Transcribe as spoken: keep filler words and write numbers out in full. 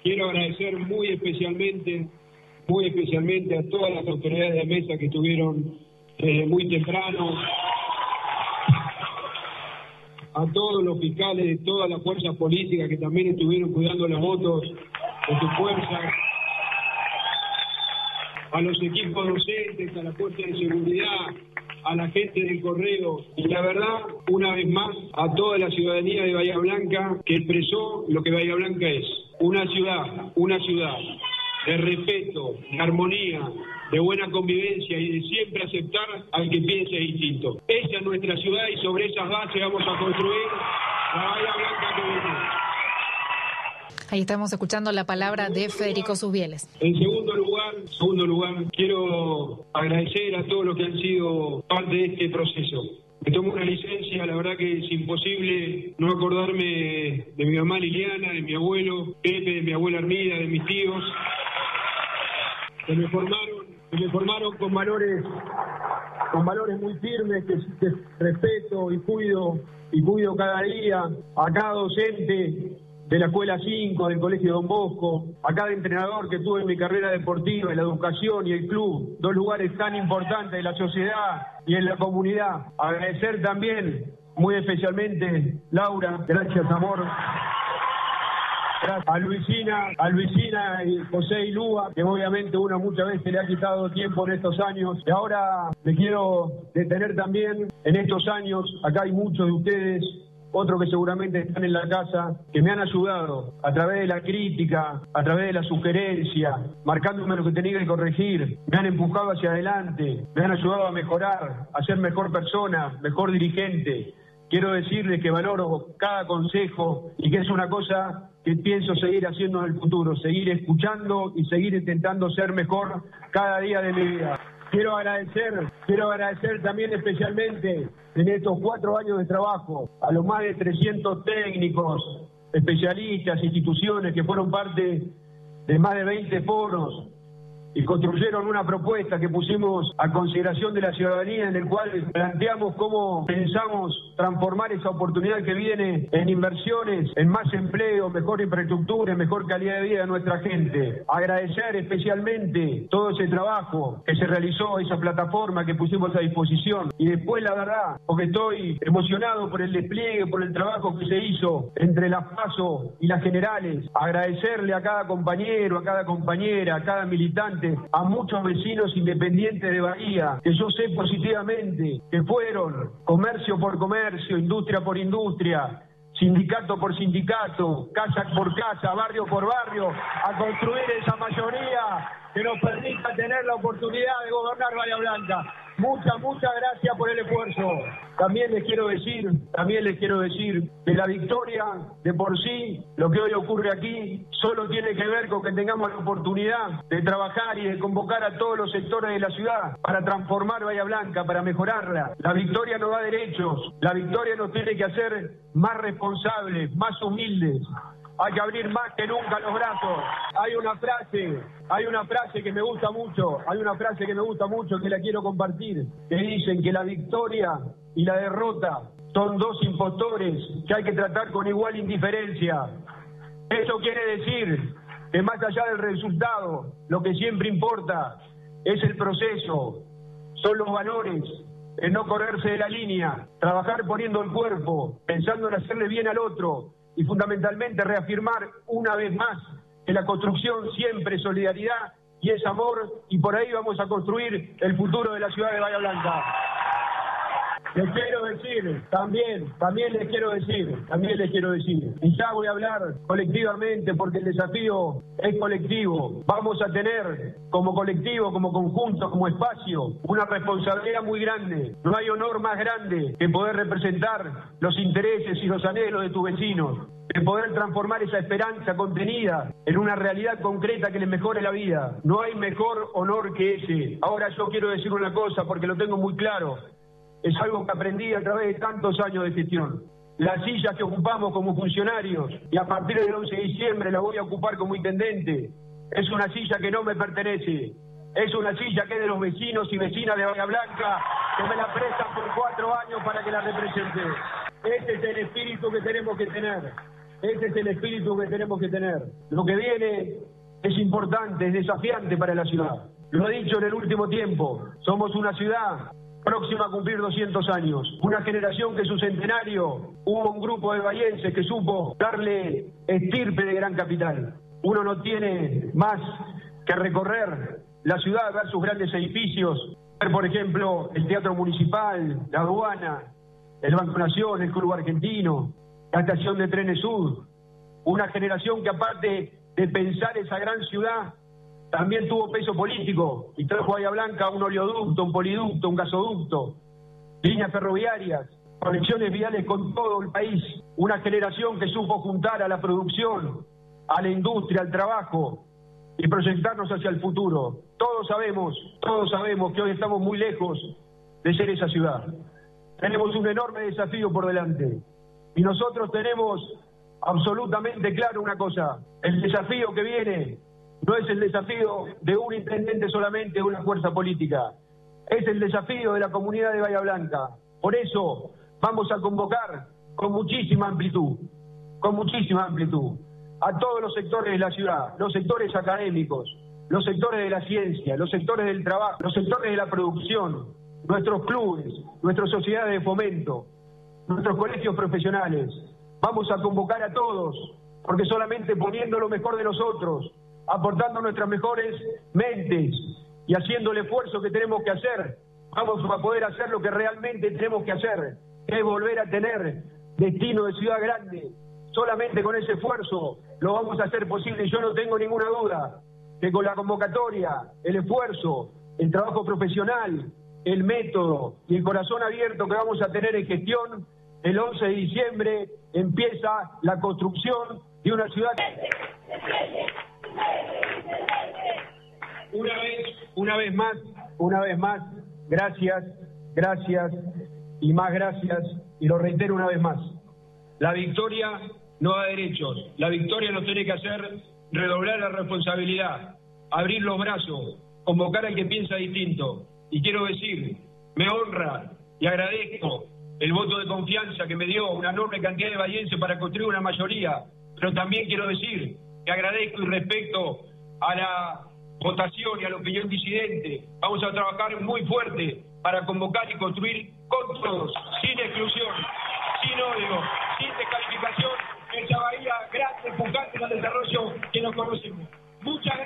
quiero agradecer muy especialmente, muy especialmente a todas las autoridades de mesa que estuvieron desde muy temprano, a todos los fiscales de todas las fuerzas políticas que también estuvieron cuidando los votos de sus fuerzas, a los equipos docentes, a la fuerza de seguridad, a la gente del correo y la verdad, una vez más, a toda la ciudadanía de Bahía Blanca que expresó lo que Bahía Blanca es. Una ciudad, una ciudad de respeto, de armonía, de buena convivencia y de siempre aceptar al que piense distinto. Esa es nuestra ciudad y sobre esas bases vamos a construir la Bahía Blanca que viene. Ahí estamos escuchando la palabra de Federico Susbieles. En segundo lugar, segundo lugar, quiero agradecer a todos los que han sido parte de este proceso. Me tomo una licencia, la verdad que es imposible no acordarme de mi mamá Liliana, de mi abuelo Pepe, de mi abuela Armida, de mis tíos, que me formaron, que me formaron con valores, con valores muy firmes, que, que respeto y cuido, y cuido cada día, a cada docente de la Escuela cinco, del Colegio Don Bosco, a cada entrenador que tuve en mi carrera deportiva, en la educación y el club, dos lugares tan importantes de la sociedad y en la comunidad. Agradecer también, muy especialmente, Laura, gracias amor, gracias a Luisina, a Luisina y José y Lúa, que obviamente uno muchas veces le ha quitado tiempo en estos años, y ahora me quiero detener también en estos años. Acá hay muchos de ustedes, otros que seguramente están en la casa, que me han ayudado a través de la crítica, a través de la sugerencia, marcándome lo que tenía que corregir, me han empujado hacia adelante, me han ayudado a mejorar, a ser mejor persona, mejor dirigente. Quiero decirles que valoro cada consejo y que es una cosa que pienso seguir haciendo en el futuro, seguir escuchando y seguir intentando ser mejor cada día de mi vida. Quiero agradecer, quiero agradecer también especialmente en estos cuatro años de trabajo a los más de trescientos técnicos, especialistas, instituciones que fueron parte de más de veinte foros y construyeron una propuesta que pusimos a consideración de la ciudadanía, en el cual planteamos cómo pensamos transformar esa oportunidad que viene en inversiones, en más empleo, mejor infraestructura, mejor calidad de vida de nuestra gente. Agradecer especialmente todo ese trabajo que se realizó, esa plataforma que pusimos a disposición. Y después, la verdad, porque estoy emocionado por el despliegue, por el trabajo que se hizo entre las PASO y las generales. Agradecerle a cada compañero, a cada compañera, a cada militante, a muchos vecinos independientes de Bahía, que yo sé positivamente que fueron comercio por comercio, industria por industria, sindicato por sindicato, casa por casa, barrio por barrio, a construir esa mayoría que nos permita tener la oportunidad de gobernar Bahía Blanca. Muchas, muchas gracias por el esfuerzo. También les quiero decir, también les quiero decir que la victoria de por sí, lo que hoy ocurre aquí, solo tiene que ver con que tengamos la oportunidad de trabajar y de convocar a todos los sectores de la ciudad para transformar Bahía Blanca, para mejorarla. La victoria nos da derechos, la victoria nos tiene que hacer más responsables, más humildes. Hay que abrir más que nunca los brazos. Hay una frase, hay una frase que me gusta mucho, hay una frase que me gusta mucho que la quiero compartir, que dicen que la victoria y la derrota son dos impostores que hay que tratar con igual indiferencia. Eso quiere decir que más allá del resultado, lo que siempre importa es el proceso, son los valores, el no correrse de la línea, trabajar poniendo el cuerpo, pensando en hacerle bien al otro, y fundamentalmente reafirmar una vez más que la construcción siempre es solidaridad y es amor, y por ahí vamos a construir el futuro de la ciudad de Bahía Blanca. Les quiero decir, también, también les quiero decir, también les quiero decir, y ya voy a hablar colectivamente porque el desafío es colectivo. Vamos a tener como colectivo, como conjunto, como espacio, una responsabilidad muy grande. No hay honor más grande que poder representar los intereses y los anhelos de tus vecinos, de poder transformar esa esperanza contenida en una realidad concreta que les mejore la vida. No hay mejor honor que ese. Ahora yo quiero decir una cosa porque lo tengo muy claro. Es algo que aprendí a través de tantos años de gestión. Las sillas que ocupamos como funcionarios, y a partir del once de diciembre la voy a ocupar como intendente, es una silla que no me pertenece. Es una silla que es de los vecinos y vecinas de Bahía Blanca, que me la prestan por cuatro años para que la represente. Ese es el espíritu que tenemos que tener. Ese es el espíritu que tenemos que tener. Lo que viene es importante, es desafiante para la ciudad. Lo he dicho en el último tiempo, somos una ciudad próxima a cumplir doscientos años. Una generación que su centenario hubo un grupo de bahienses que supo darle estirpe de gran capital. Uno no tiene más que recorrer la ciudad, ver sus grandes edificios, ver por ejemplo el Teatro Municipal, la aduana, el Banco Nación, el Club Argentino, la estación de trenes Sur. Una generación que aparte de pensar esa gran ciudad, también tuvo peso político y trajo a Bahía Blanca un oleoducto, un poliducto, un gasoducto, líneas ferroviarias, conexiones viales con todo el país. Una generación que supo juntar a la producción, a la industria, al trabajo y proyectarnos hacia el futuro. Todos sabemos, todos sabemos que hoy estamos muy lejos de ser esa ciudad. Tenemos un enorme desafío por delante y nosotros tenemos absolutamente claro una cosa: el desafío que viene no es el desafío de un intendente solamente, de una fuerza política. Es el desafío de la comunidad de Bahía Blanca. Por eso vamos a convocar con muchísima amplitud, con muchísima amplitud, a todos los sectores de la ciudad, los sectores académicos, los sectores de la ciencia, los sectores del trabajo, los sectores de la producción, nuestros clubes, nuestras sociedades de fomento, nuestros colegios profesionales. Vamos a convocar a todos, porque solamente poniendo lo mejor de nosotros, aportando nuestras mejores mentes y haciendo el esfuerzo que tenemos que hacer, vamos a poder hacer lo que realmente tenemos que hacer, que es volver a tener destino de ciudad grande. Solamente con ese esfuerzo lo vamos a hacer posible y yo no tengo ninguna duda que con la convocatoria, el esfuerzo, el trabajo profesional, el método y el corazón abierto que vamos a tener en gestión, el once de diciembre empieza la construcción de una ciudad. Una vez, una vez más, una vez más, gracias, gracias y más gracias, y lo reitero una vez más. La victoria no da derechos, la victoria nos tiene que hacer redoblar la responsabilidad, abrir los brazos, convocar al que piensa distinto. Y quiero decir, me honra y agradezco el voto de confianza que me dio una enorme cantidad de bahienses para construir una mayoría, pero también quiero decir que agradezco y respeto a la votación y a la opinión disidente. Vamos a trabajar muy fuerte para convocar y construir con todos, sin exclusión, sin odio, sin descalificación, esa Bahía grande, pujante en el desarrollo que nos conocemos. Muchas gracias.